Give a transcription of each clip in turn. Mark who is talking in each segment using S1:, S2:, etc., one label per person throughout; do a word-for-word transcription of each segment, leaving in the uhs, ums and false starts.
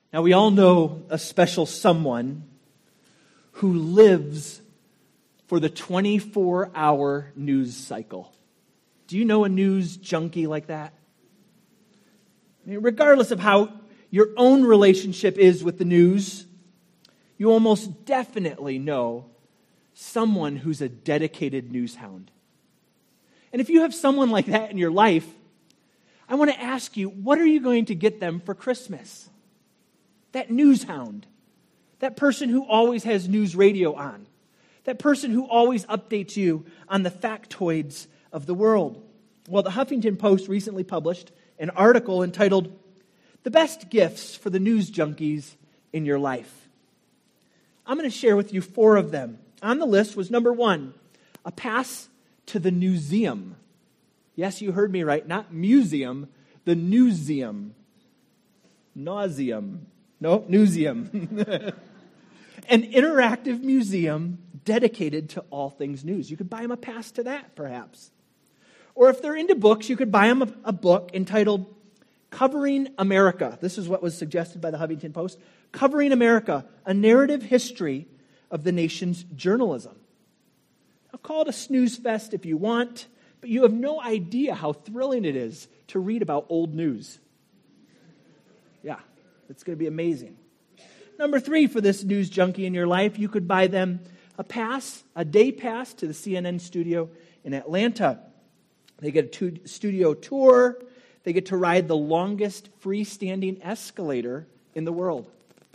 S1: Now, we all know a special someone who lives for the twenty-four hour news cycle. Do you know a news junkie like that? I mean, regardless of how your own relationship is with the news, you almost definitely know someone who's a dedicated news hound. And if you have someone like that in your life, I want to ask you, what are you going to get them for Christmas? That news hound. That person who always has news radio on. That person who always updates you on the factoids of the world. Well, the Huffington Post recently published an article entitled, "The Best Gifts for the News Junkies in Your Life." I'm going to share with you four of them. On the list was number one, a pass to the newseum. Yes, you heard me right, not museum, the newseum. Nauseum. No, newseum. An interactive museum dedicated to all things news. You could buy them a pass to that, perhaps. Or if they're into books, you could buy them a, a book entitled Covering America. This is what was suggested by the Huffington Post. Covering America, a narrative history of the nation's journalism. I'll call it a snooze fest if you want, but you have no idea how thrilling it is to read about old news. Yeah, it's going to be amazing. Number three, for this news junkie in your life, you could buy them a pass, a day pass to the C N N studio in Atlanta. They get a tu- studio tour. They get to ride the longest freestanding escalator in the world.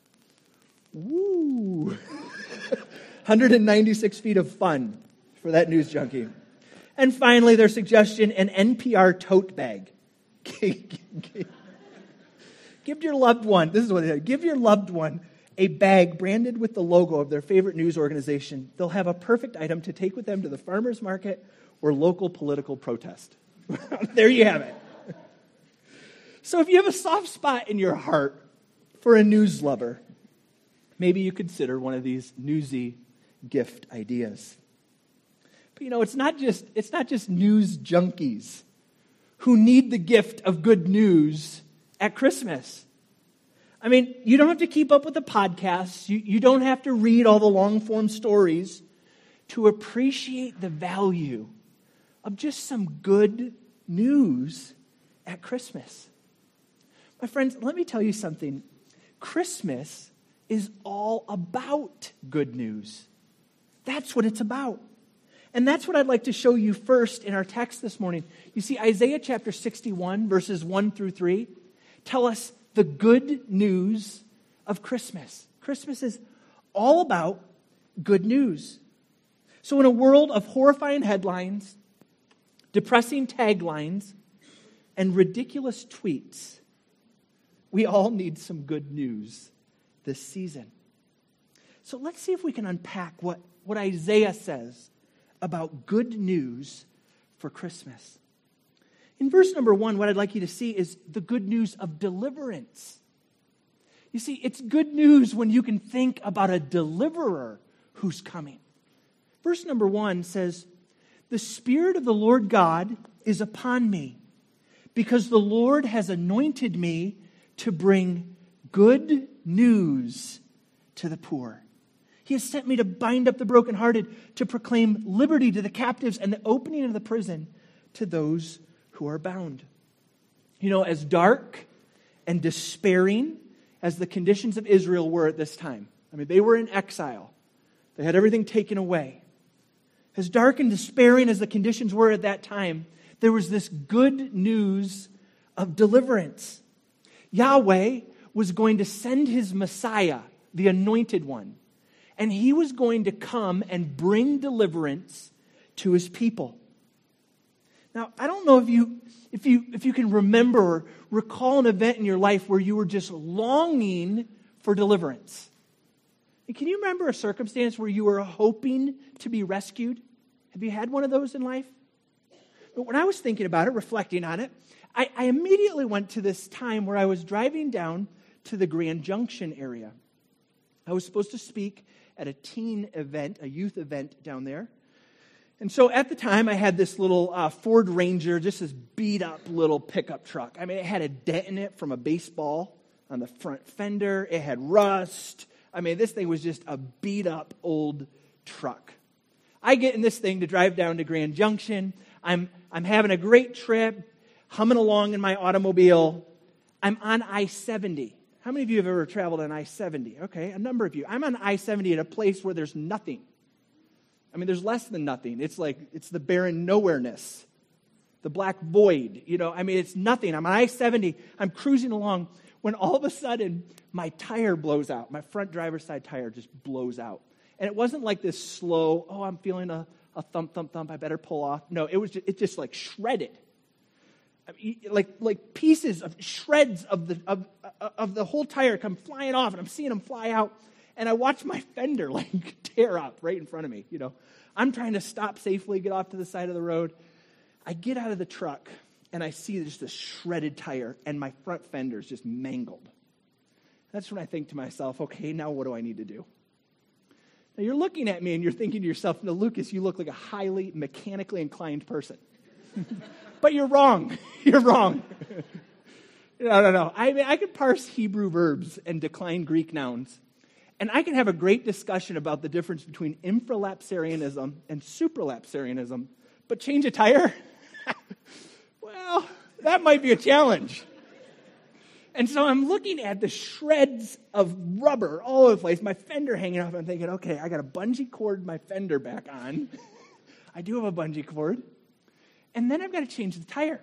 S1: Woo! one hundred ninety-six feet of fun for that news junkie. And finally, their suggestion, an N P R tote bag. Give your loved one, this is what they said, give your loved one a bag branded with the logo of their favorite news organization. They'll have a perfect item to take with them to the farmer's market or local political protest. There you have it. So if you have a soft spot in your heart for a news lover, maybe you consider one of these newsy gift ideas. But you know, it's not just it's not just news junkies who need the gift of good news at Christmas. I mean, you don't have to keep up with the podcasts. You, you don't have to read all the long-form stories to appreciate the value of just some good news at Christmas. My friends, let me tell you something. Christmas is all about good news. That's what it's about. And that's what I'd like to show you first in our text this morning. You see, Isaiah chapter sixty-one, verses one through three, tell us the good news of Christmas. Christmas is all about good news. So in a world of horrifying headlines, depressing taglines, and ridiculous tweets, we all need some good news this season. So let's see if we can unpack what, what Isaiah says about good news for Christmas. In verse number one, what I'd like you to see is the good news of deliverance. You see, it's good news when you can think about a deliverer who's coming. Verse number one says, "The Spirit of the Lord God is upon me, because the Lord has anointed me to bring good news to the poor. He has sent me to bind up the brokenhearted, to proclaim liberty to the captives and the opening of the prison to those who are bound." You know, as dark and despairing as the conditions of Israel were at this time, I mean, they were in exile. They had everything taken away. As dark and despairing as the conditions were at that time, there was this good news of deliverance. Yahweh was going to send his Messiah, the anointed one, and he was going to come and bring deliverance to his people. Now, I don't know if you if you if you can remember or recall an event in your life where you were just longing for deliverance. Can you remember a circumstance where you were hoping to be rescued? Have you had one of those in life? But when I was thinking about it, reflecting on it, I, I immediately went to this time where I was driving down to the Grand Junction area. I was supposed to speak at a teen event, a youth event down there. And so at the time, I had this little uh, Ford Ranger, just this beat-up little pickup truck. I mean, it had a dent in it from a baseball on the front fender. It had rust. I mean, this thing was just a beat-up old truck. I get in this thing to drive down to Grand Junction. I'm I'm having a great trip, humming along in my automobile. I'm on I seventy. How many of you have ever traveled on I seventy? Okay, a number of you. I'm on I seventy at a place where there's nothing. I mean, there's less than nothing. It's like, it's the barren nowhereness, the black void. You know, I mean, it's nothing. I'm on I seventy. I'm cruising along when all of a sudden my tire blows out. My front driver's side tire just blows out. And it wasn't like this slow, oh, I'm feeling a, a thump, thump, thump, I better pull off. No, it was just, it just like shredded. I mean, like like pieces of shreds of the of of the whole tire come flying off, and I'm seeing them fly out, and I watch my fender like tear up right in front of me. You know, I'm trying to stop safely, get off to the side of the road. I get out of the truck, and I see just a shredded tire, and my front fender is just mangled. That's when I think to myself, okay, now what do I need to do? Now, you're looking at me and you're thinking to yourself, no, Lucas, you look like a highly mechanically inclined person. But you're wrong. You're wrong. no, no, no. I mean, I could parse Hebrew verbs and decline Greek nouns. And I can have a great discussion about the difference between infralapsarianism and supralapsarianism. But change a tire? Well, that might be a challenge. And so I'm looking at the shreds of rubber all over the place, my fender hanging off, and I'm thinking, okay, I got to bungee cord my fender back on. I do have a bungee cord. And then I've got to change the tire.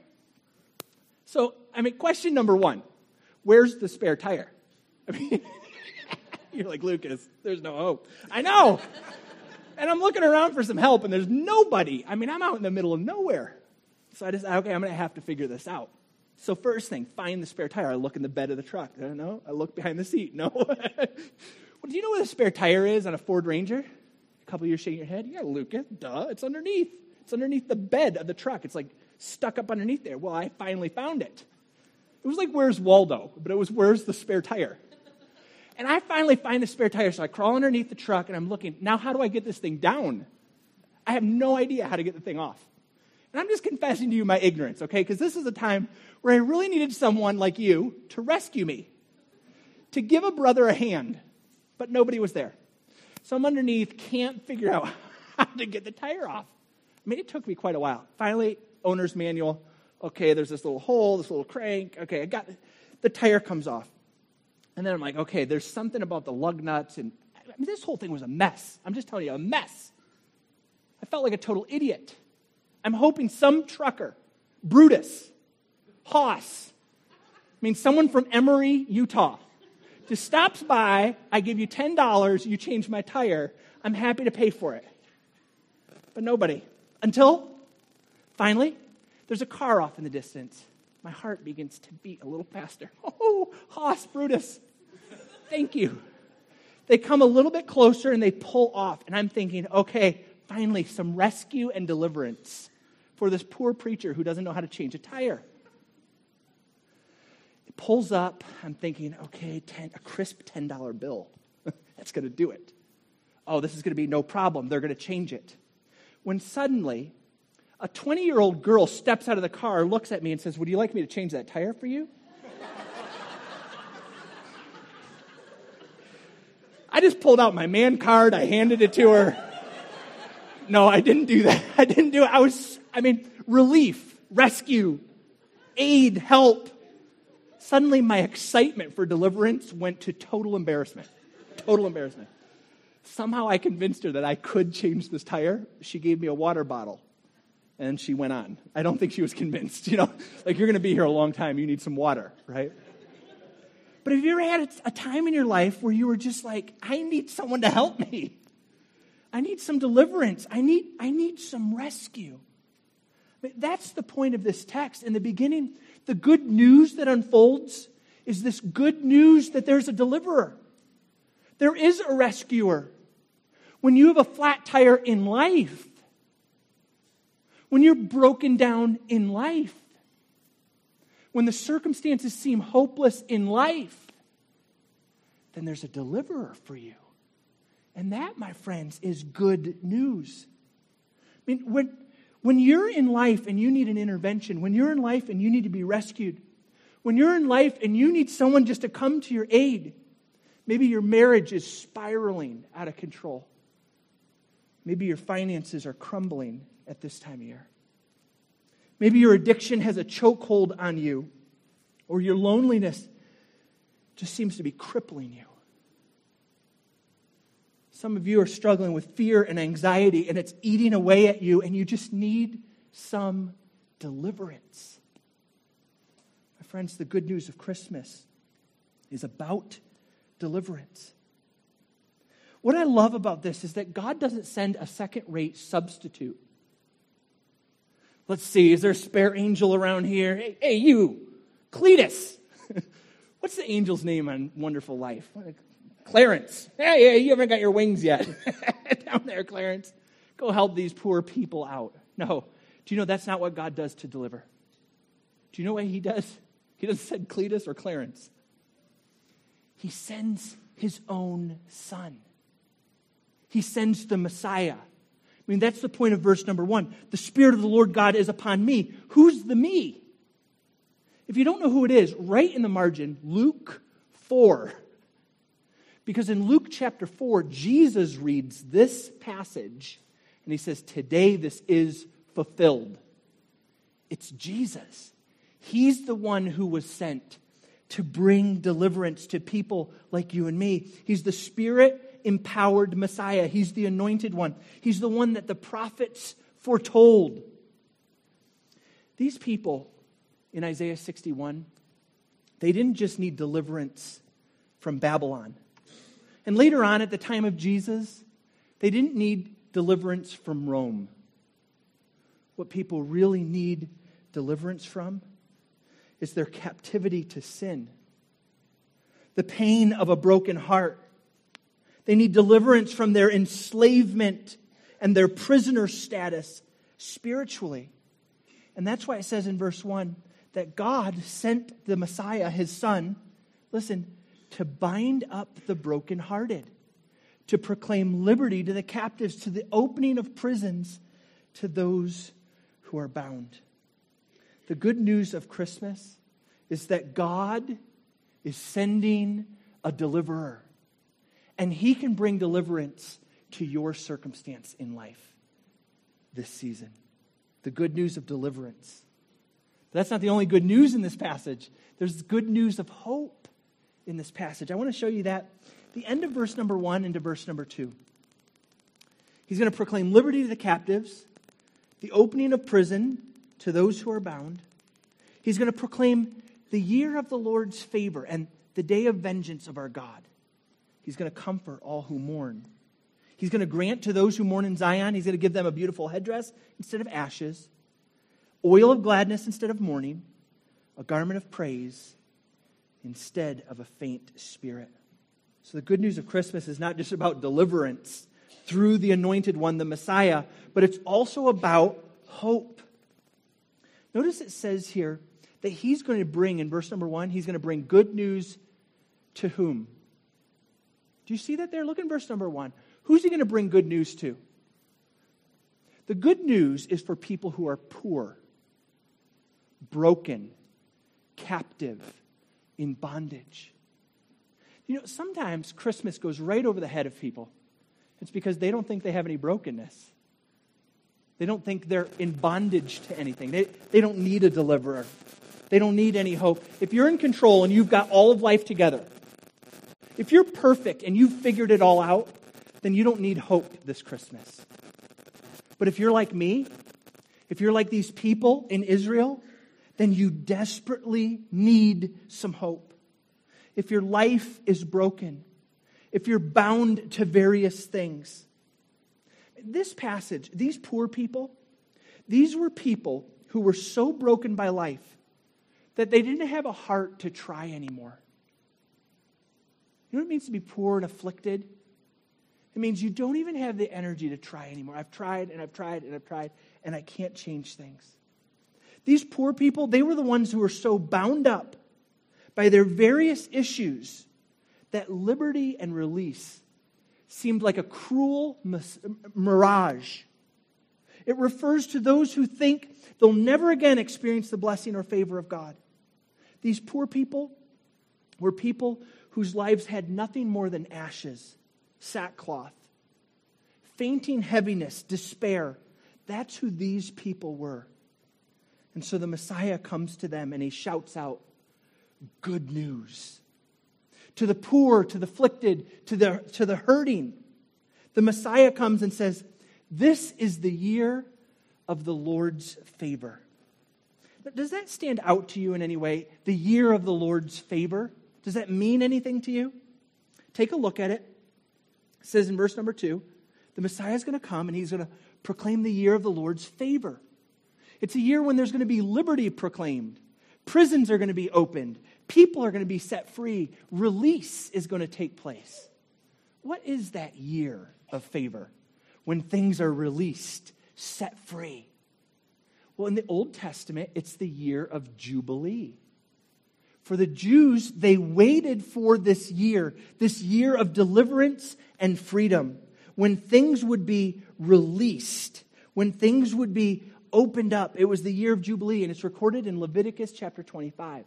S1: So, I mean, question number one, where's the spare tire? I mean, you're like, Lucas, there's no hope. I know. And I'm looking around for some help, and there's nobody. I mean, I'm out in the middle of nowhere. So I decided, okay, I'm going to have to figure this out. So first thing, find the spare tire. I look in the bed of the truck. I don't know. I look behind the seat. No. Well, do you know where the spare tire is on a Ford Ranger? A couple of you shaking your head. Yeah, Lucas, duh, it's underneath. It's underneath the bed of the truck. It's like stuck up underneath there. Well, I finally found it. It was like, where's Waldo? But it was, where's the spare tire? And I finally find the spare tire, so I crawl underneath the truck, and I'm looking, now how do I get this thing down? I have no idea how to get the thing off. And I'm just confessing to you my ignorance, okay? Because this is a time where I really needed someone like you to rescue me, to give a brother a hand, but nobody was there. So I'm underneath, can't figure out how to get the tire off. I mean, it took me quite a while. Finally, owner's manual. Okay, there's this little hole, this little crank. Okay, I got it. The tire comes off. And then I'm like, okay, there's something about the lug nuts. And I mean, this whole thing was a mess. I'm just telling you, a mess. I felt like a total idiot. I'm hoping some trucker, Brutus, Haas, I mean, someone from Emory, Utah, just stops by, I give you ten dollars, you change my tire, I'm happy to pay for it. But nobody. Until, finally, there's a car off in the distance. My heart begins to beat a little faster. Oh, Haas, Brutus, thank you. They come a little bit closer and they pull off. And I'm thinking, okay, finally, some rescue and deliverance for this poor preacher who doesn't know how to change a tire. It pulls up. I'm thinking, okay, ten, a crisp ten dollar bill. That's going to do it. Oh, this is going to be no problem. They're going to change it. When suddenly, a twenty-year-old girl steps out of the car, looks at me and says, would you like me to change that tire for you? I just pulled out my man card. I handed it to her. No, I didn't do that. I didn't do it. I was, I mean, relief, rescue, aid, help. Suddenly my excitement for deliverance went to total embarrassment. Total embarrassment. Somehow I convinced her that I could change this tire. She gave me a water bottle. And she went on. I don't think she was convinced. You know, like, you're going to be here a long time. You need some water, right? But have you ever had a time in your life where you were just like, I need someone to help me. I need some deliverance. I need, I need some rescue. I mean, that's the point of this text. In the beginning, the good news that unfolds is this good news that there's a deliverer. There is a rescuer. When you have a flat tire in life, when you're broken down in life, when the circumstances seem hopeless in life, then there's a deliverer for you. And that, my friends, is good news. I mean, when, when you're in life and you need an intervention, when you're in life and you need to be rescued, When you're in life and you need someone just to come to your aid, maybe your marriage is spiraling out of control. Maybe your finances are crumbling at this time of year. Maybe your addiction has a chokehold on you, or your loneliness just seems to be crippling you. Some of you are struggling with fear and anxiety, and it's eating away at you, and you just need some deliverance. My friends, the good news of Christmas is about deliverance. What I love about this is that God doesn't send a second-rate substitute. Let's see, is there a spare angel around here? Hey, hey you, Cletus. What's the angel's name on Wonderful Life? Clarence. Hey, hey, you haven't got your wings yet. Down there, Clarence. Go help these poor people out. No. Do you know that's not what God does to deliver? Do you know what he does? He doesn't send Cletus or Clarence. He sends his own son. He sends the Messiah. I mean, that's the point of verse number one. The Spirit of the Lord God is upon me. Who's the me? If you don't know who it is, write in the margin, Luke four. Because in Luke chapter four, Jesus reads this passage, and he says, today this is fulfilled. It's Jesus. He's the one who was sent to bring deliverance to people like you and me. He's the Spirit-empowered Messiah. He's the anointed one. He's the one that the prophets foretold. These people in Isaiah sixty-one, they didn't just need deliverance from Babylon. And later on, at the time of Jesus, they didn't need deliverance from Rome. What people really need deliverance from is their captivity to sin, the pain of a broken heart. They need deliverance from their enslavement and their prisoner status spiritually. And that's why it says in verse one that God sent the Messiah, his son, listen, to bind up the brokenhearted, to proclaim liberty to the captives, to the opening of prisons to those who are bound. The good news of Christmas is that God is sending a deliverer, and he can bring deliverance to your circumstance in life this season. The good news of deliverance. But that's not the only good news in this passage. There's good news of hope in this passage. I want to show you that. The end of verse number one into verse number two. He's going to proclaim liberty to the captives, the opening of prison to those who are bound. He's going to proclaim the year of the Lord's favor and the day of vengeance of our God. He's going to comfort all who mourn. He's going to grant to those who mourn in Zion, he's going to give them a beautiful headdress instead of ashes, oil of gladness instead of mourning, a garment of praise instead of a faint spirit. So the good news of Christmas is not just about deliverance through the anointed one, the Messiah, but it's also about hope. Notice it says here that he's going to bring, in verse number one, he's going to bring good news to whom? Do you see that there? Look in verse number one. Who's he going to bring good news to? The good news is for people who are poor, broken, captive, in bondage. You know, sometimes Christmas goes right over the head of people. It's because they don't think they have any brokenness. They don't think they're in bondage to anything. They, they don't need a deliverer. They don't need any hope. If you're in control and you've got all of life together, if you're perfect and you've figured it all out, then you don't need hope this Christmas. But if you're like me, if you're like these people in Israel, then you desperately need some hope. If your life is broken, if you're bound to various things. This passage, these poor people, these were people who were so broken by life that they didn't have a heart to try anymore. You know what it means to be poor and afflicted? It means you don't even have the energy to try anymore. I've tried and I've tried and I've tried and I can't change things. These poor people, they were the ones who were so bound up by their various issues that liberty and release seemed like a cruel mirage. It refers to those who think they'll never again experience the blessing or favor of God. These poor people were people whose lives had nothing more than ashes, sackcloth, fainting heaviness, despair. That's who these people were. And so the Messiah comes to them and he shouts out, good news. To the poor, to the afflicted, to the, to the hurting. The Messiah comes and says, this is the year of the Lord's favor. Does that stand out to you in any way? The year of the Lord's favor? Does that mean anything to you? Take a look at it. It says in verse number two, the Messiah is going to come and he's going to proclaim the year of the Lord's favor. It's a year when there's going to be liberty proclaimed. Prisons are going to be opened. People are going to be set free. Release is going to take place. What is that year of favor? When things are released, set free. Well, in the Old Testament, it's the year of Jubilee. For the Jews, they waited for this year, this year of deliverance and freedom, when things would be released, when things would be opened up. It was the year of Jubilee, and it's recorded in Leviticus chapter twenty-five.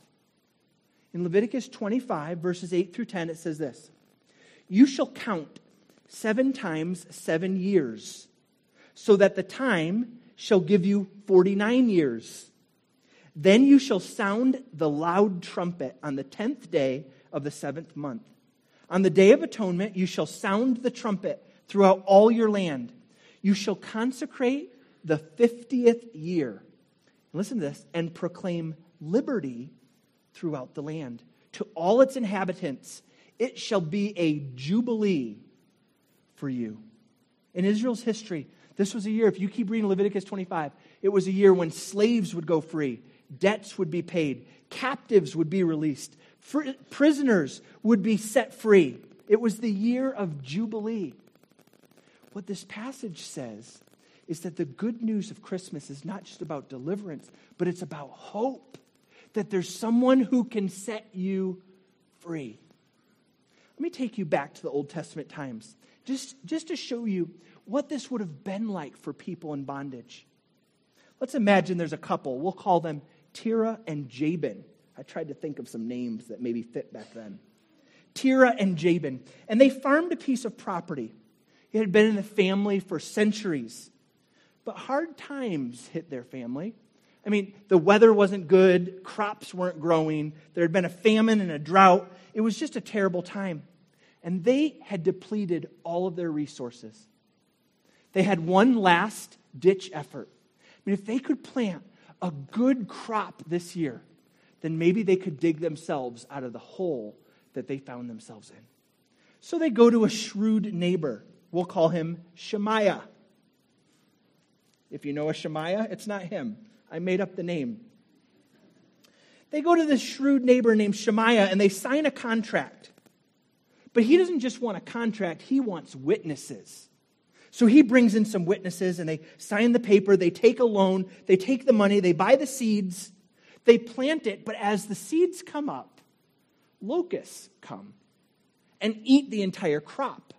S1: In Leviticus twenty-five, verses eight through ten, it says this, you shall count seven times seven years, so that the time shall give you forty-nine years. Then you shall sound the loud trumpet on the tenth day of the seventh month. On the day of atonement, you shall sound the trumpet throughout all your land. You shall consecrate the fiftieth year. And listen to this, and proclaim liberty throughout the land. To all its inhabitants, it shall be a jubilee for you. In Israel's history, this was a year, if you keep reading Leviticus twenty-five, it was a year when slaves would go free, debts would be paid, captives would be released, fr- prisoners would be set free. It was the year of Jubilee. What this passage says is that the good news of Christmas is not just about deliverance, but it's about hope. That there's someone who can set you free. Let me take you back to the Old Testament times, just, just to show you what this would have been like for people in bondage. Let's imagine there's a couple. We'll call them Terah and Jabin. I tried to think of some names that maybe fit back then. Terah and Jabin. And they farmed a piece of property. It had been in the family for centuries. But hard times hit their family. I mean, the weather wasn't good. Crops weren't growing. There had been a famine and a drought. It was just a terrible time. And they had depleted all of their resources. They had one last ditch effort. I mean, if they could plant a good crop this year, then maybe they could dig themselves out of the hole that they found themselves in. So they go to a shrewd neighbor. We'll call him Shemaiah. If you know a Shemaiah, it's not him. I made up the name. They go to this shrewd neighbor named Shemaiah and they sign a contract. But he doesn't just want a contract, he wants witnesses. So he brings in some witnesses and they sign the paper, they take a loan, they take the money, they buy the seeds, they plant it, but as the seeds come up, locusts come and eat the entire crop.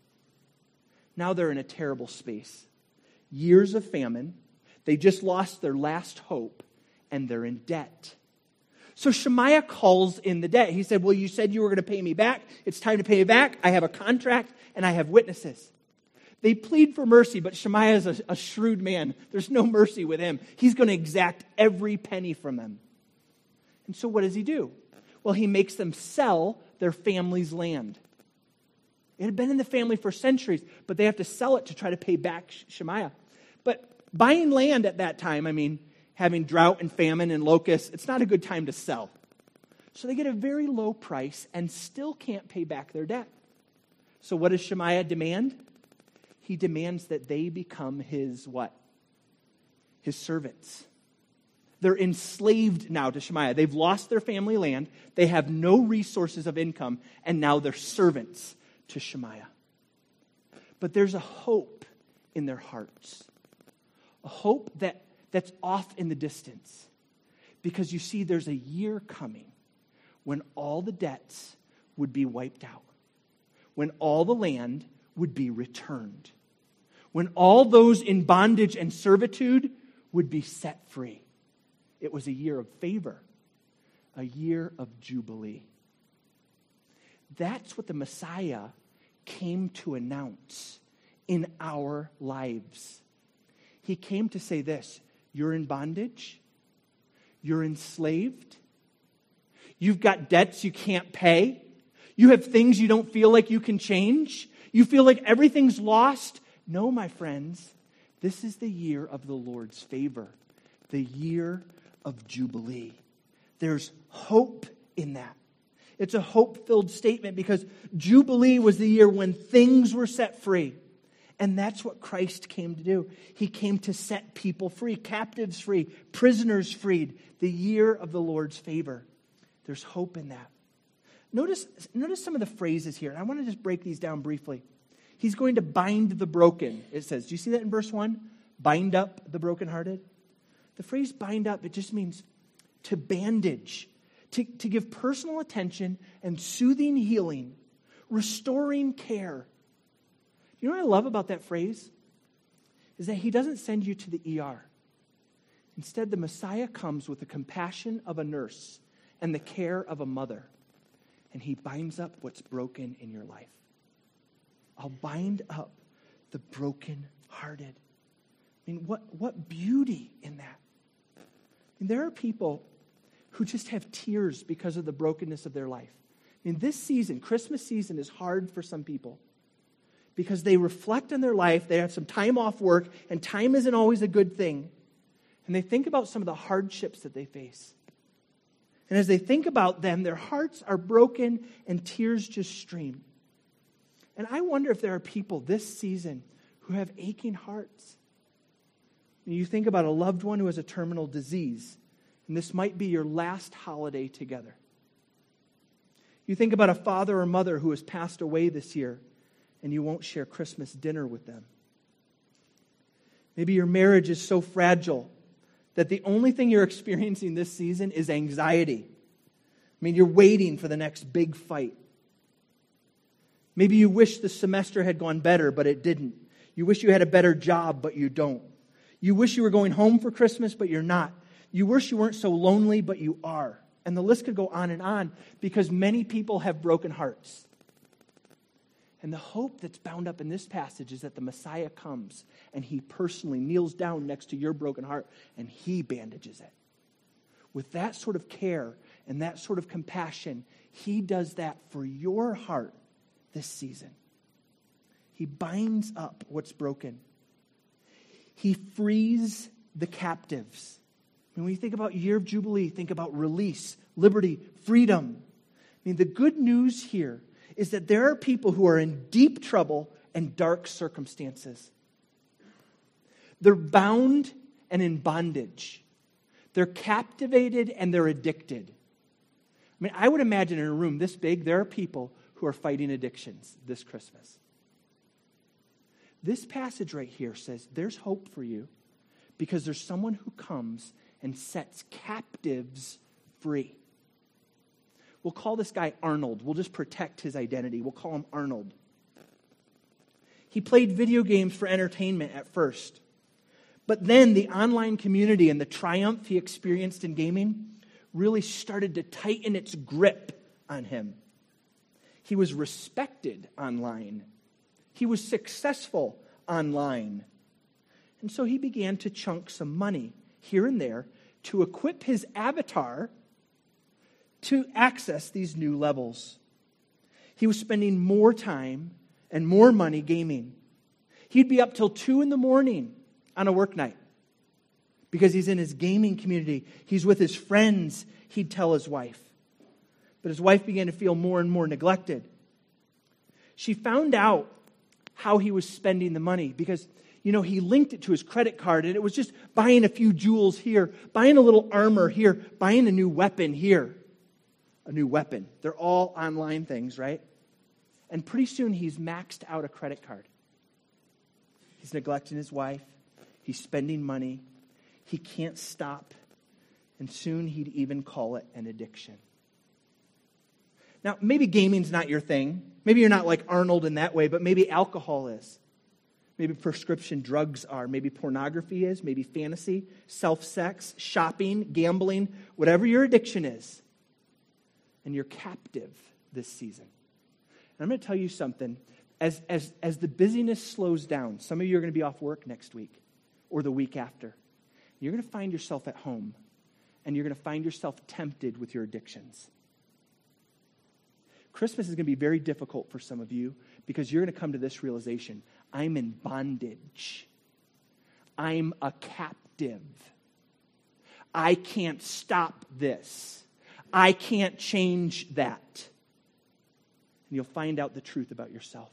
S1: Now they're in a terrible space. Years of famine, they just lost their last hope, and they're in debt. So Shemaiah calls in the debt. He said, well, you said you were going to pay me back. It's time to pay me back. I have a contract, and I have witnesses. They plead for mercy, but Shemaiah is a, a shrewd man. There's no mercy with him. He's going to exact every penny from them. And so what does he do? Well, he makes them sell their family's land. It had been in the family for centuries, but they have to sell it to try to pay back Shemaiah. But buying land at that time, I mean, having drought and famine and locusts, it's not a good time to sell. So they get a very low price and still can't pay back their debt. So what does Shemaiah demand? He demands that they become his what? His servants. They're enslaved now to Shemaiah. They've lost their family land. They have no resources of income, and now they're servants to Shemaiah. But there's a hope in their hearts. A hope that, that's off in the distance. Because you see, there's a year coming when all the debts would be wiped out. When all the land would be returned. When all those in bondage and servitude would be set free. It was a year of favor. a year of jubilee. That's what the Messiah came to announce in our lives. He came to say this: you're in bondage, you're enslaved, you've got debts you can't pay, you have things you don't feel like you can change, you feel like everything's lost. No, my friends, this is the year of the Lord's favor, the year of jubilee. There's hope in that. It's a hope-filled statement because Jubilee was the year when things were set free. And that's what Christ came to do. He came to set people free, captives free, prisoners freed. The year of the Lord's favor. There's hope in that. Notice, notice some of the phrases here. And I want to just break these down briefly. He's going to bind the broken, it says. Do you see that in verse one? Bind up the brokenhearted. The phrase bind up, it just means to bandage. To, to give personal attention and soothing healing, restoring care. You know what I love about that phrase? Is that he doesn't send you to the E R. Instead, the Messiah comes with the compassion of a nurse and the care of a mother. And he binds up what's broken in your life. I'll bind up the brokenhearted. I mean, what, what beauty in that. I mean, there are people who just have tears because of the brokenness of their life. I mean, this season, Christmas season, is hard for some people because they reflect on their life, they have some time off work, and time isn't always a good thing. And they think about some of the hardships that they face. And as they think about them, their hearts are broken and tears just stream. And I wonder if there are people this season who have aching hearts. You think about a loved one who has a terminal disease, and this might be your last holiday together. You think about a father or mother who has passed away this year, and you won't share Christmas dinner with them. Maybe your marriage is so fragile that the only thing you're experiencing this season is anxiety. I mean, you're waiting for the next big fight. Maybe you wish the semester had gone better, but it didn't. You wish you had a better job, but you don't. You wish you were going home for Christmas, but you're not. You wish you weren't so lonely, but you are. And the list could go on and on because many people have broken hearts. And the hope that's bound up in this passage is that the Messiah comes and he personally kneels down next to your broken heart and he bandages it. With that sort of care and that sort of compassion, he does that for your heart this season. He binds up what's broken. He frees the captives. When we think about year of Jubilee, think about release, liberty, freedom. I mean, the good news here is that there are people who are in deep trouble and dark circumstances. They're bound and in bondage. They're captivated and they're addicted. I mean, I would imagine in a room this big, there are people who are fighting addictions this Christmas. This passage right here says there's hope for you because there's someone who comes and sets captives free. We'll call this guy Arnold. We'll just protect his identity. We'll call him Arnold. He played video games for entertainment at first. But then the online community and the triumph he experienced in gaming really started to tighten its grip on him. He was respected online. He was successful online. And so he began to chunk some money here and there to equip his avatar to access these new levels. He was spending more time and more money gaming. He'd be up till two in the morning on a work night because he's in his gaming community. He's with his friends, he'd tell his wife. But his wife began to feel more and more neglected. She found out how he was spending the money because, you know, he linked it to his credit card and it was just buying a few jewels here, buying a little armor here, buying a new weapon here. A new weapon. They're all online things, right? And pretty soon he's maxed out a credit card. He's neglecting his wife. He's spending money. He can't stop. And soon he'd even call it an addiction. Now, maybe gaming's not your thing. Maybe you're not like Arnold in that way, but maybe alcohol is. Maybe prescription drugs are. Maybe pornography is. Maybe fantasy, self-sex, shopping, gambling, whatever your addiction is. and you're captive this season. And I'm going to tell you something. As, as, as the busyness slows down, some of you are going to be off work next week or the week after. You're going to find yourself at home, and you're going to find yourself tempted with your addictions. Christmas is going to be very difficult for some of you because you're going to come to this realization. I'm in bondage. I'm a captive. I can't stop this. I can't change that. And you'll find out the truth about yourself.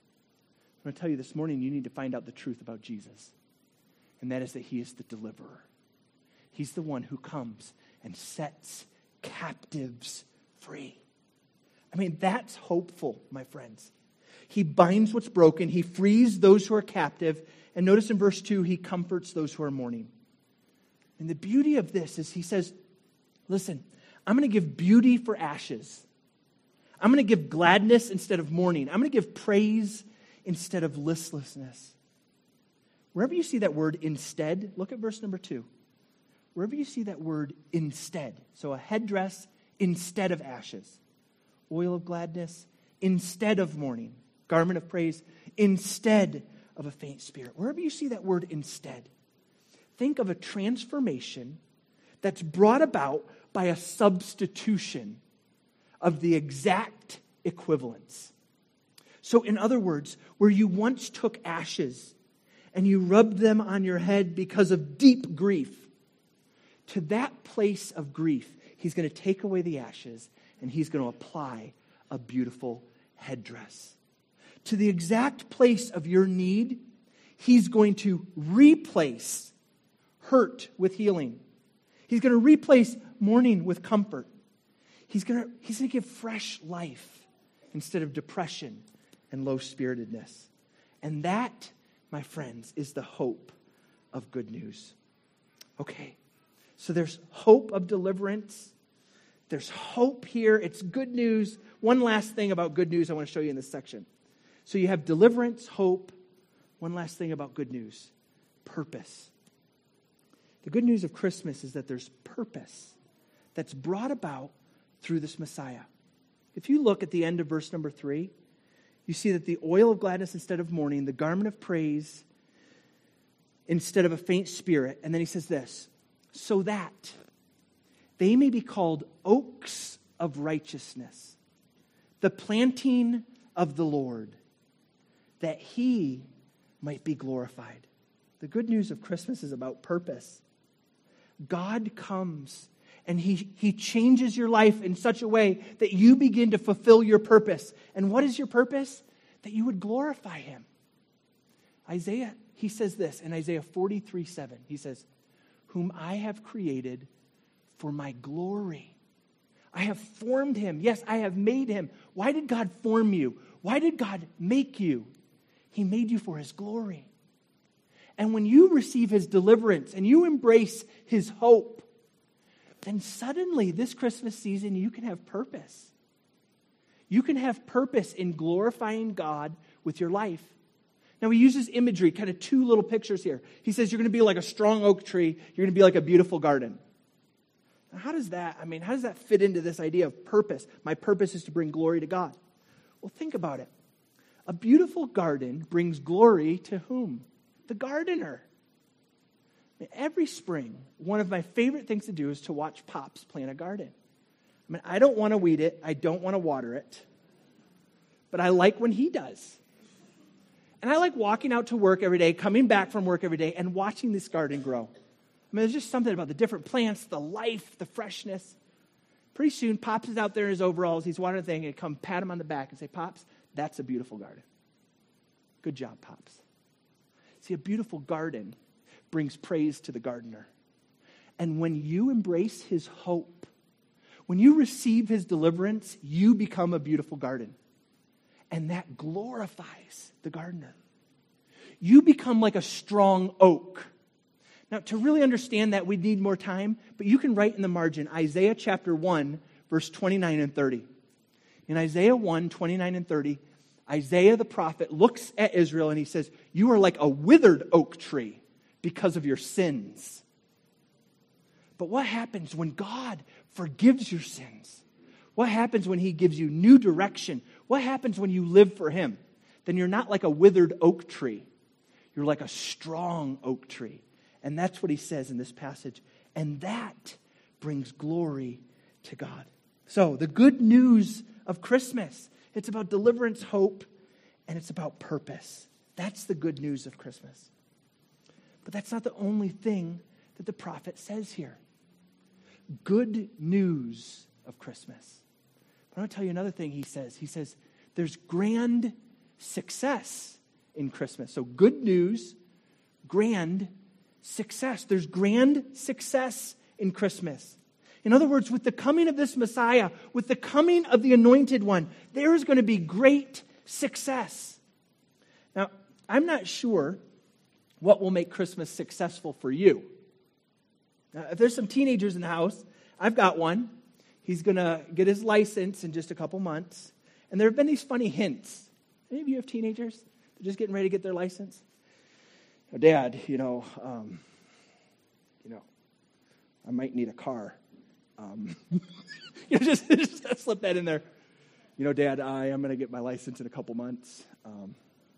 S1: I'm going to tell you this morning, you need to find out the truth about Jesus. And that is that he is the deliverer. He's the one who comes and sets captives free. I mean, that's hopeful, my friends. He binds what's broken. He frees those who are captive. And notice in verse two, he comforts those who are mourning. And the beauty of this is he says, listen, I'm going to give beauty for ashes. I'm going to give gladness instead of mourning. I'm going to give praise instead of listlessness. Wherever you see that word instead, look at verse number two. Wherever you see that word instead, so a headdress instead of ashes, oil of gladness instead of mourning, garment of praise instead of a faint spirit. Wherever you see that word instead, think of a transformation that's brought about by a substitution of the exact equivalence. So in other words, where you once took ashes and you rubbed them on your head because of deep grief, to that place of grief, he's going to take away the ashes and he's going to apply a beautiful headdress. To the exact place of your need, he's going to replace hurt with healing. He's going to replace mourning with comfort. He's going to, he's going to give fresh life instead of depression and low-spiritedness. And that, my friends, is the hope of good news. Okay, so there's hope of deliverance. There's hope here. It's good news. One last thing about good news I want to show you in this section. So you have deliverance, hope. One last thing about good news. Purpose. The good news of Christmas is that there's purpose that's brought about through this Messiah. If you look at the end of verse number three, you see that the oil of gladness instead of mourning, the garment of praise instead of a faint spirit. And then he says this, so that they may be called oaks of righteousness, the planting of the Lord, that he might be glorified. The good news of Christmas is about purpose. God comes and he, he changes your life in such a way that you begin to fulfill your purpose. And what is your purpose? That you would glorify him. Isaiah, he says this in Isaiah forty-three seven. He says, whom I have created for my glory. I have formed him. Yes, I have made him. Why did God form you? Why did God make you? He made you for his glory. And when you receive his deliverance and you embrace his hope, then suddenly this Christmas season you can have purpose. You can have purpose in glorifying God with your life. Now he uses imagery, kind of two little pictures here. He says you're going to be like a strong oak tree. You're going to be like a beautiful garden. Now how does that, I mean, how does that fit into this idea of purpose? My purpose is to bring glory to God. Well, think about it. A beautiful garden brings glory to whom? The gardener. Every spring, one of my favorite things to do is to watch Pops plant a garden. I mean, I don't want to weed it. I don't want to water it. But I like when he does. And I like walking out to work every day, coming back from work every day, and watching this garden grow. I mean, there's just something about the different plants, the life, the freshness. Pretty soon, Pops is out there in his overalls. He's watering the thing, and I come pat him on the back and say, Pops, that's a beautiful garden. Good job, Pops. See, a beautiful garden brings praise to the gardener. And when you embrace his hope, when you receive his deliverance, you become a beautiful garden. And that glorifies the gardener. You become like a strong oak. Now, to really understand that, we need more time, but you can write in the margin Isaiah chapter one, verse twenty-nine and thirty. In Isaiah one, twenty-nine and thirty, Isaiah the prophet looks at Israel and he says, you are like a withered oak tree because of your sins. But what happens when God forgives your sins, What happens when he gives you new direction? What happens when you live for him? Then you're not like a withered oak tree. You're like a strong oak tree. And that's what he says in this passage. And that brings glory to God. So the good news of Christmas, it's about deliverance, hope, and it's about purpose. That's the good news of Christmas. But that's not the only thing that the prophet says here. Good news of Christmas. But I want to tell you another thing he says. He says there's grand success in Christmas. So good news, grand success. There's grand success in Christmas. In other words, with the coming of this Messiah, with the coming of the Anointed One, there is going to be great success. Now, I'm not sure what will make Christmas successful for you. Now, if there's some teenagers in the house, I've got one. He's going to get his license in just a couple months. And there have been these funny hints. Any of you have teenagers? They're just getting ready to get their license? Oh, Dad, you know, um, you know, I might need a car. Um, you know, just, just slip that in there. You know, Dad, I am going to get my license in a couple months. Um,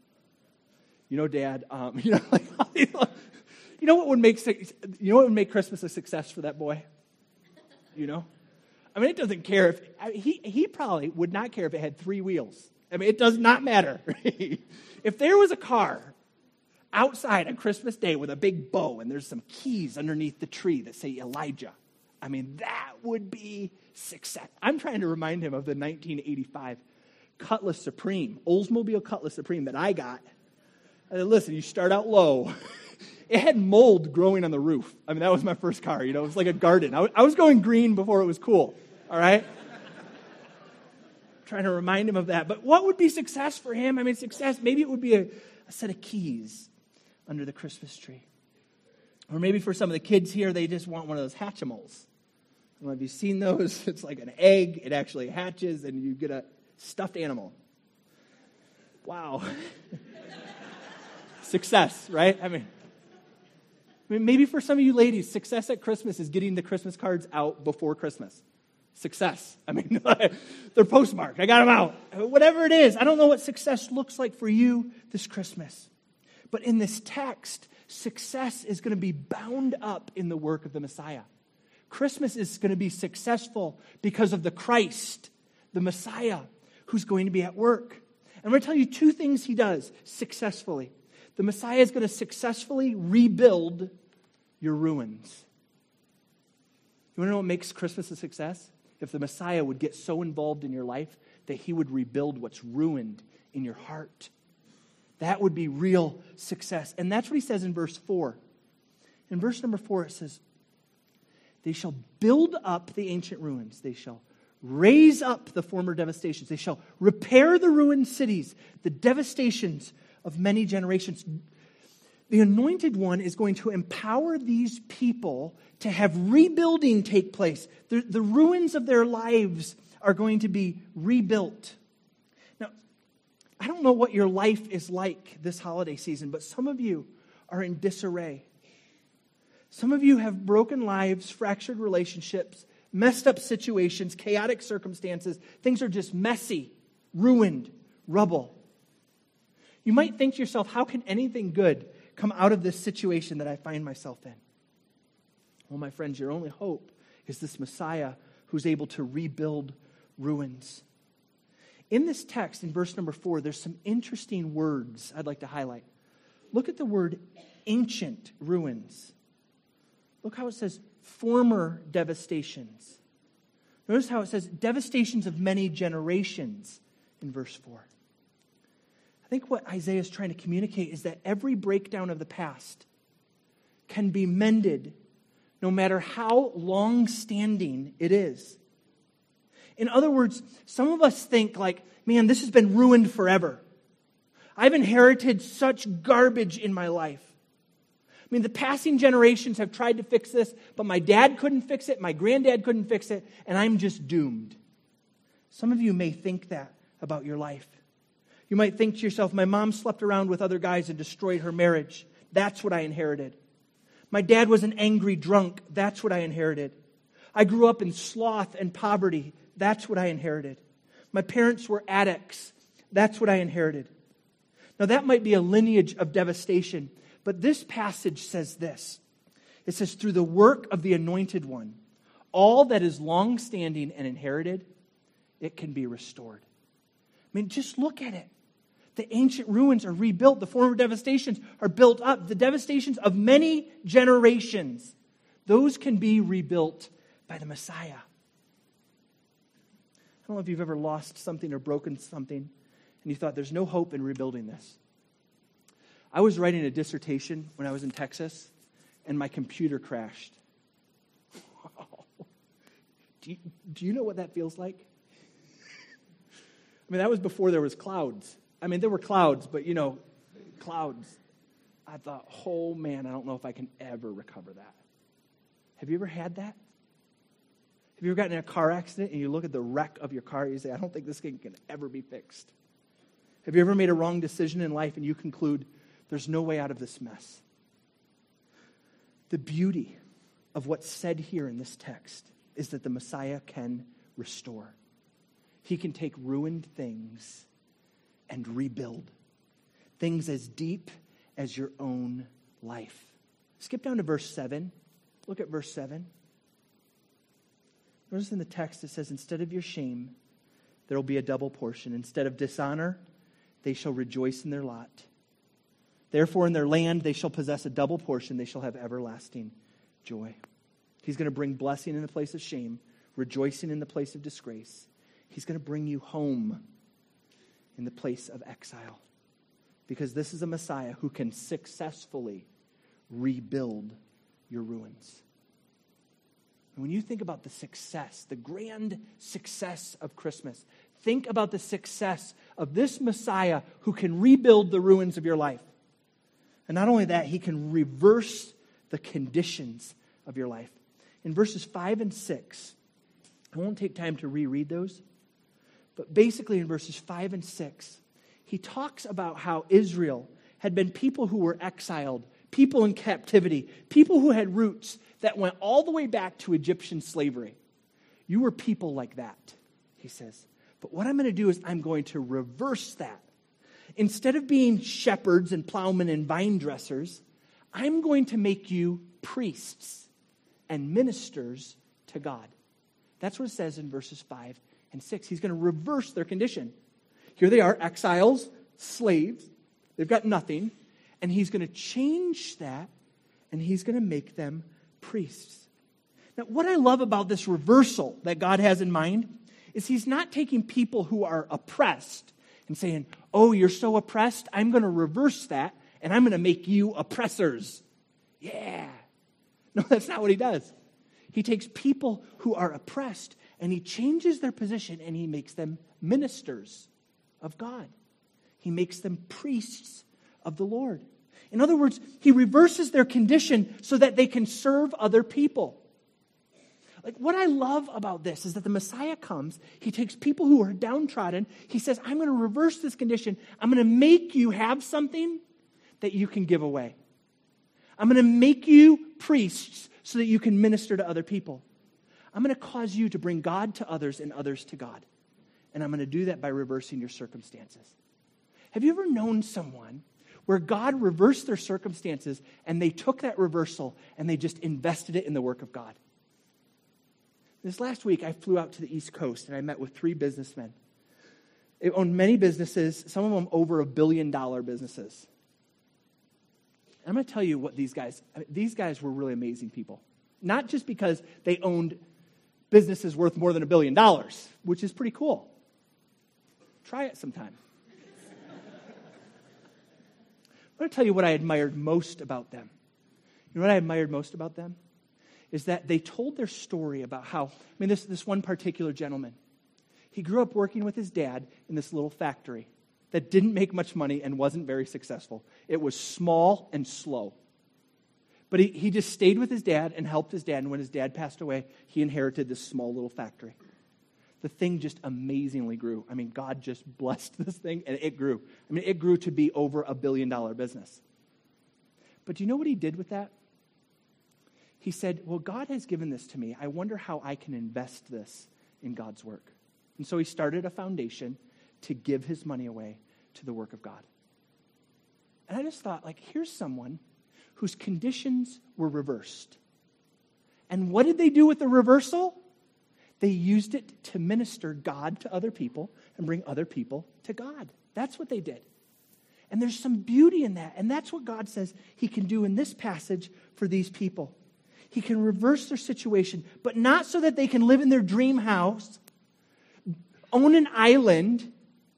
S1: you know, Dad, um, you know, like, you know what would make you know what would make Christmas a success for that boy? You know, I mean, it doesn't care if I mean, he he probably would not care if it had three wheels. I mean, it does not matter. If there was a car outside on Christmas Day with a big bow and there's some keys underneath the tree that say Elijah, I mean, that would be success. I'm trying to remind him of the nineteen eighty-five Cutlass Supreme, Oldsmobile Cutlass Supreme that I got. I said, listen, you start out low. It had mold growing on the roof. I mean, that was my first car. You know, it was like a garden. I, w- I was going green before it was cool. All right? Trying to remind him of that. But what would be success for him? I mean, success, maybe it would be a, a set of keys under the Christmas tree. Or maybe for some of the kids here, they just want one of those Hatchimals. I don't know if you've seen those. It's like an egg. It actually hatches, and you get a stuffed animal. Wow. Success, right? I mean, I mean, maybe for some of you ladies, success at Christmas is getting the Christmas cards out before Christmas. Success. I mean, they're postmarked. I got them out. Whatever it is, I don't know what success looks like for you this Christmas. But in this text, success is going to be bound up in the work of the Messiah. Christmas is going to be successful because of the Christ, the Messiah, who's going to be at work. And I'm going to tell you two things he does successfully. The Messiah is going to successfully rebuild your ruins. You want to know what makes Christmas a success? If the Messiah would get so involved in your life that he would rebuild what's ruined in your heart. That would be real success. And that's what he says in verse four. In verse number four, it says, they shall build up the ancient ruins. They shall raise up the former devastations. They shall repair the ruined cities, the devastations of many generations. The Anointed One is going to empower these people to have rebuilding take place. The, the ruins of their lives are going to be rebuilt. Now, I don't know what your life is like this holiday season, but some of you are in disarray. Some of you have broken lives, fractured relationships, messed up situations, chaotic circumstances. Things are just messy, ruined, rubble. You might think to yourself, how can anything good come out of this situation that I find myself in? Well, my friends, your only hope is this Messiah who's able to rebuild ruins. In this text, in verse number four, there's some interesting words I'd like to highlight. Look at the word ancient ruins. Look how it says former devastations. Notice how it says devastations of many generations in verse four. I think what Isaiah is trying to communicate is that every breakdown of the past can be mended no matter how long-standing it is. In other words, some of us think like, man, this has been ruined forever. I've inherited such garbage in my life. I mean, the passing generations have tried to fix this, but my dad couldn't fix it, my granddad couldn't fix it, and I'm just doomed. Some of you may think that about your life. You might think to yourself, my mom slept around with other guys and destroyed her marriage. That's what I inherited. My dad was an angry drunk. That's what I inherited. I grew up in sloth and poverty. That's what I inherited. My parents were addicts. That's what I inherited. Now, that might be a lineage of devastation, but this passage says this. It says, through the work of the Anointed One, all that is long-standing and inherited, it can be restored. I mean, just look at it. The ancient ruins are rebuilt. The former devastations are built up. The devastations of many generations, those can be rebuilt by the Messiah. I don't know if you've ever lost something or broken something, and you thought, there's no hope in rebuilding this. I was writing a dissertation when I was in Texas, and my computer crashed. do, you, do you know what that feels like? I mean, that was before there was clouds. I mean, there were clouds, but, you know, clouds. I thought, oh, man, I don't know if I can ever recover that. Have you ever had that? Have you ever gotten in a car accident and you look at the wreck of your car and you say, I don't think this thing can ever be fixed? Have you ever made a wrong decision in life and you conclude, there's no way out of this mess? The beauty of what's said here in this text is that the Messiah can restore. He can take ruined things and rebuild. Things as deep as your own life. Skip down to verse seven. Look at verse seven. Notice in the text it says, instead of your shame, there will be a double portion. Instead of dishonor, they shall rejoice in their lot. Therefore, in their land, they shall possess a double portion. They shall have everlasting joy. He's going to bring blessing in the place of shame, rejoicing in the place of disgrace. He's going to bring you home in the place of exile. Because this is a Messiah who can successfully rebuild your ruins. And when you think about the success, the grand success of Christmas, think about the success of this Messiah who can rebuild the ruins of your life. And not only that, he can reverse the conditions of your life. In verses five and six, I won't take time to reread those, but basically in verses five and six, he talks about how Israel had been people who were exiled, people in captivity, people who had roots that went all the way back to Egyptian slavery. You were people like that, he says. But what I'm going to do is I'm going to reverse that. Instead of being shepherds and plowmen and vine dressers, I'm going to make you priests and ministers to God. That's what it says in verses five and six. He's going to reverse their condition. Here they are, exiles, slaves. They've got nothing. And he's going to change that, and he's going to make them priests. Now, what I love about this reversal that God has in mind is he's not taking people who are oppressed and saying, oh, you're so oppressed, I'm going to reverse that, and I'm going to make you oppressors. Yeah. No, that's not what he does. He takes people who are oppressed, and he changes their position, and he makes them ministers of God. He makes them priests of the Lord. In other words, he reverses their condition so that they can serve other people. Like, what I love about this is that the Messiah comes, he takes people who are downtrodden, he says, I'm going to reverse this condition. I'm going to make you have something that you can give away. I'm going to make you priests so that you can minister to other people. I'm going to cause you to bring God to others and others to God. And I'm going to do that by reversing your circumstances. Have you ever known someone where God reversed their circumstances and they took that reversal and they just invested it in the work of God? This last week, I flew out to the East Coast and I met with three businessmen. They owned many businesses, some of them over a billion dollar businesses. And I'm going to tell you what these guys, these guys were really amazing people. Not just because they owned businesses worth more than a billion dollars, which is pretty cool. Try it sometime. I'm going to tell you what I admired most about them. You know what I admired most about them? Is that they told their story about how, I mean, this, this one particular gentleman, he grew up working with his dad in this little factory that didn't make much money and wasn't very successful. It was small and slow. But he, he just stayed with his dad and helped his dad, and when his dad passed away, he inherited this small little factory. The thing just amazingly grew. I mean, God just blessed this thing, and it grew. I mean, it grew to be over a billion-dollar business. But do you know what he did with that? He said, well, God has given this to me. I wonder how I can invest this in God's work. And so he started a foundation to give his money away to the work of God. And I just thought, like, here's someone whose conditions were reversed. And what did they do with the reversal? They used it to minister God to other people and bring other people to God. That's what they did. And there's some beauty in that. And that's what God says he can do in this passage for these people. He can reverse their situation, but not so that they can live in their dream house, own an island,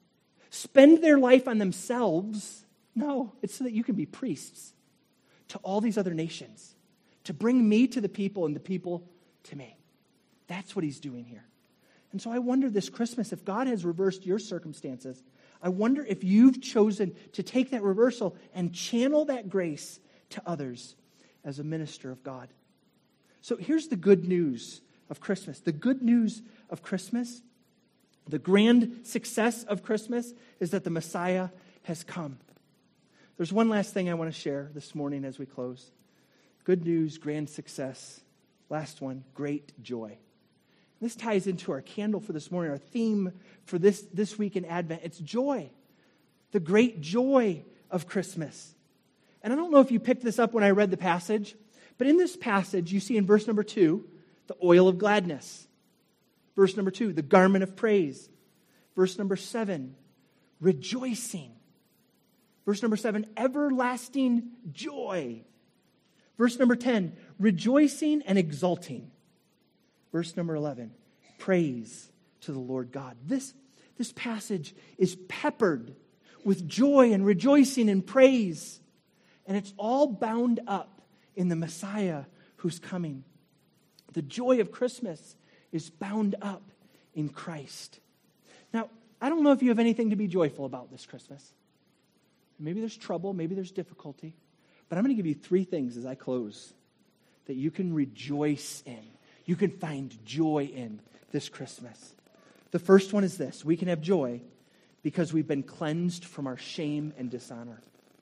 S1: spend their life on themselves. No, it's so that you can be priests to all these other nations, to bring me to the people and the people to me. That's what he's doing here. And so I wonder this Christmas, if God has reversed your circumstances, I wonder if you've chosen to take that reversal and channel that grace to others as a minister of God. So here's the good news of Christmas. The good news of Christmas, the grand success of Christmas, is that the Messiah has come. There's one last thing I want to share this morning as we close. Good news, grand success. Last one, great joy. This ties into our candle for this morning, our theme for this, this week in Advent. It's joy, the great joy of Christmas. And I don't know if you picked this up when I read the passage, but in this passage, you see in verse number two, the oil of gladness. Verse number two, the garment of praise. Verse number seven, rejoicing. Verse number seven, everlasting joy. Verse number ten, rejoicing and exulting. Verse number eleven, praise to the Lord God. This, this passage is peppered with joy and rejoicing and praise. And it's all bound up in the Messiah who's coming. The joy of Christmas is bound up in Christ. Now, I don't know if you have anything to be joyful about this Christmas. Maybe there's trouble, maybe there's difficulty. But I'm going to give you three things as I close that you can rejoice in. You can find joy in this Christmas. The first one is this. We can have joy because we've been cleansed from our shame and dishonor.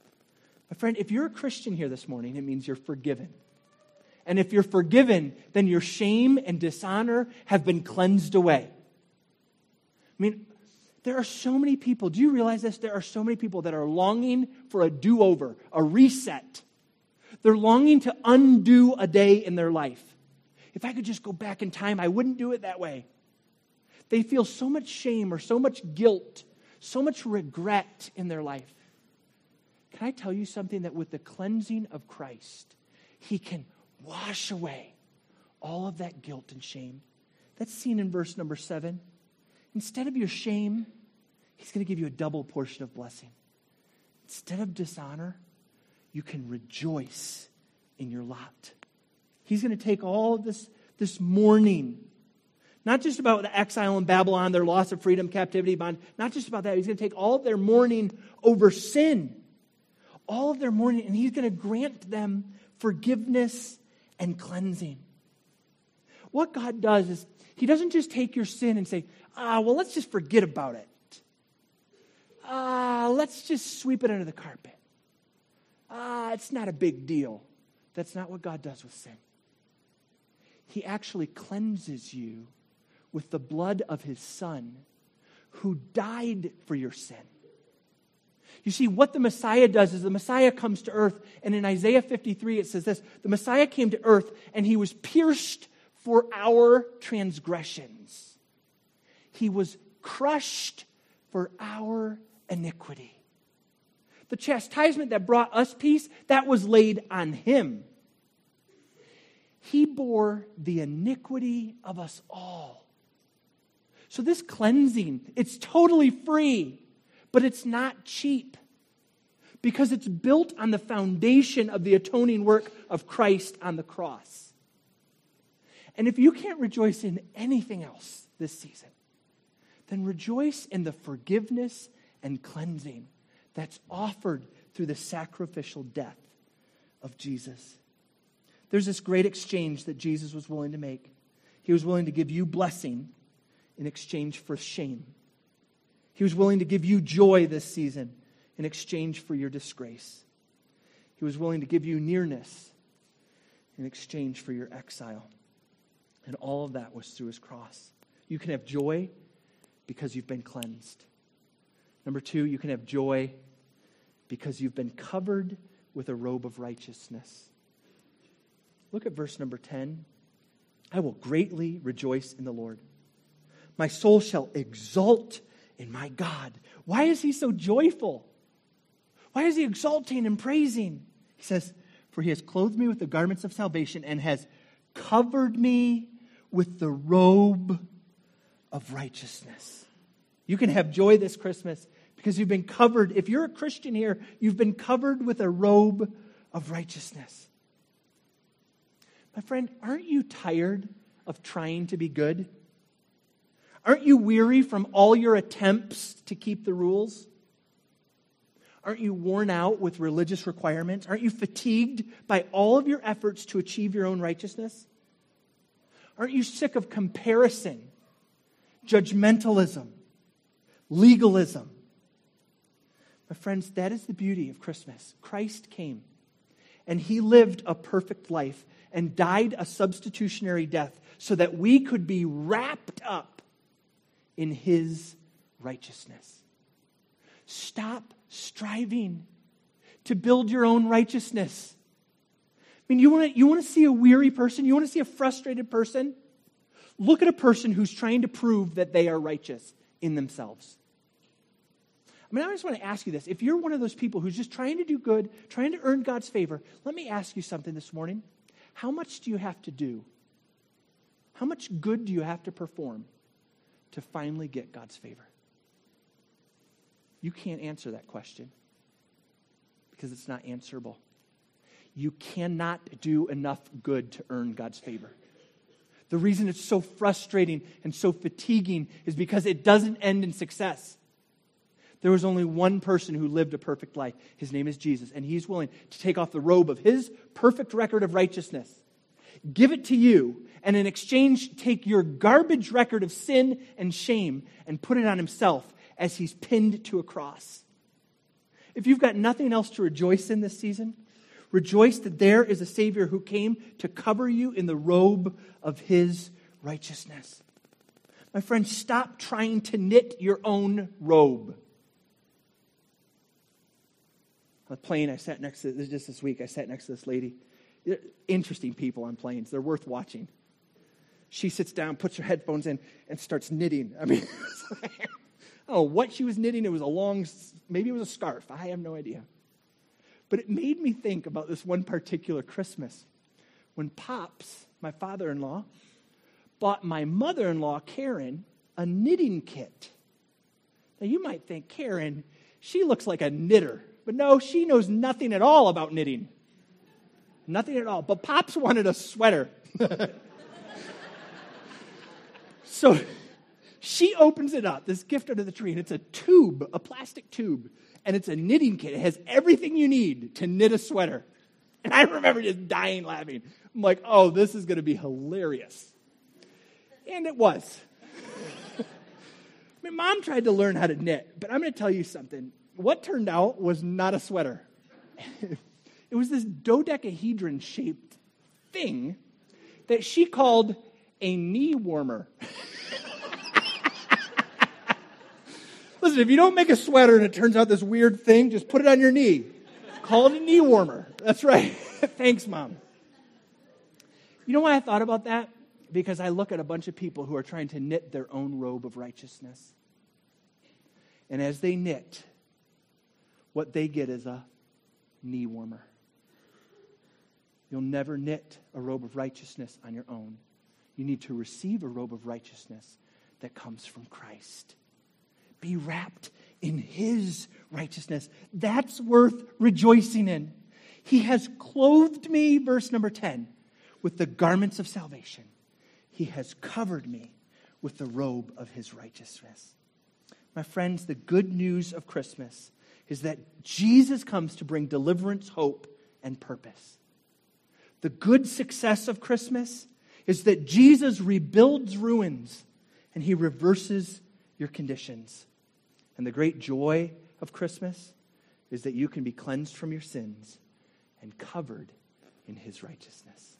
S1: My friend, if you're a Christian here this morning, it means you're forgiven. And if you're forgiven, then your shame and dishonor have been cleansed away. I mean, there are so many people, do you realize this? There are so many people that are longing for a do-over, a reset. They're longing to undo a day in their life. If I could just go back in time, I wouldn't do it that way. They feel so much shame or so much guilt, so much regret in their life. Can I tell you something? That with the cleansing of Christ, he can wash away all of that guilt and shame. That's seen in verse number seven. Instead of your shame, he's going to give you a double portion of blessing. Instead of dishonor, you can rejoice in your lot. He's going to take all of this, this mourning, not just about the exile in Babylon, their loss of freedom, captivity, bond, not just about that. He's going to take all of their mourning over sin, all of their mourning, and he's going to grant them forgiveness and cleansing. What God does is he doesn't just take your sin and say, ah, well, let's just forget about it. Ah, let's just sweep it under the carpet. Ah, it's not a big deal. That's not what God does with sin. He actually cleanses you with the blood of his Son who died for your sin. You see, what the Messiah does is the Messiah comes to earth, and in Isaiah fifty-three it says this, the Messiah came to earth and he was pierced for our transgressions. He was crushed for our iniquity. The chastisement that brought us peace, that was laid on him. He bore the iniquity of us all. So this cleansing, it's totally free, but it's not cheap because it's built on the foundation of the atoning work of Christ on the cross. And if you can't rejoice in anything else this season, then rejoice in the forgiveness and cleansing that's offered through the sacrificial death of Jesus. There's this great exchange that Jesus was willing to make. He was willing to give you blessing in exchange for shame. He was willing to give you joy this season in exchange for your disgrace. He was willing to give you nearness in exchange for your exile. And all of that was through his cross. You can have joy because you've been cleansed. Number two, you can have joy because you've been covered with a robe of righteousness. Look at verse number ten. I will greatly rejoice in the Lord. My soul shall exult in my God. Why is he so joyful? Why is he exulting and praising? He says, for he has clothed me with the garments of salvation and has covered me with the robe of righteousness. You can have joy this Christmas because you've been covered. If you're a Christian here, you've been covered with a robe of righteousness. My friend, aren't you tired of trying to be good? Aren't you weary from all your attempts to keep the rules? Aren't you worn out with religious requirements? Aren't you fatigued by all of your efforts to achieve your own righteousness? Aren't you sick of comparison, judgmentalism, legalism? My friends, that is the beauty of Christmas. Christ came, and he lived a perfect life and died a substitutionary death so that we could be wrapped up in his righteousness. Stop striving to build your own righteousness. I mean, you want to you want to see a weary person? You want to see a frustrated person? Look at a person who's trying to prove that they are righteous in themselves. I mean, I just want to ask you this. If you're one of those people who's just trying to do good, trying to earn God's favor, let me ask you something this morning. How much do you have to do? How much good do you have to perform to finally get God's favor? You can't answer that question because it's not answerable. You cannot do enough good to earn God's favor. The reason it's so frustrating and so fatiguing is because it doesn't end in success. There was only one person who lived a perfect life. His name is Jesus, and he's willing to take off the robe of his perfect record of righteousness, give it to you, and in exchange take your garbage record of sin and shame and put it on himself as he's pinned to a cross. If you've got nothing else to rejoice in this season, rejoice that there is a Savior who came to cover you in the robe of his righteousness. My friend, stop trying to knit your own robe. On the plane, I sat next to, this just this week, I sat next to this lady. Interesting people on planes. They're worth watching. She sits down, puts her headphones in, and starts knitting. I mean, I don't know what she was knitting. It was a long, maybe it was a scarf. I have no idea. But it made me think about this one particular Christmas when Pops, my father-in-law, bought my mother-in-law, Karen, a knitting kit. Now, you might think, Karen, she looks like a knitter. But no, she knows nothing at all about knitting. Nothing at all. But Pops wanted a sweater. So she opens it up, this gift under the tree, and it's a tube, a plastic tube. And it's a knitting kit. It has everything you need to knit a sweater. And I remember just dying laughing. I'm like, oh, this is going to be hilarious. And it was. My mom tried to learn how to knit, but I'm going to tell you something. What turned out was not a sweater. It was this dodecahedron-shaped thing that she called a knee warmer. Listen, if you don't make a sweater and it turns out this weird thing, just put it on your knee. Call it a knee warmer. That's right. Thanks, Mom. You know why I thought about that? Because I look at a bunch of people who are trying to knit their own robe of righteousness. And as they knit, what they get is a knee warmer. You'll never knit a robe of righteousness on your own. You need to receive a robe of righteousness that comes from Christ. Be wrapped in his righteousness. That's worth rejoicing in. He has clothed me, verse number ten, with the garments of salvation. He has covered me with the robe of his righteousness. My friends, the good news of Christmas is that Jesus comes to bring deliverance, hope, and purpose. The good success of Christmas is that Jesus rebuilds ruins and he reverses your conditions. And the great joy of Christmas is that you can be cleansed from your sins and covered in his righteousness.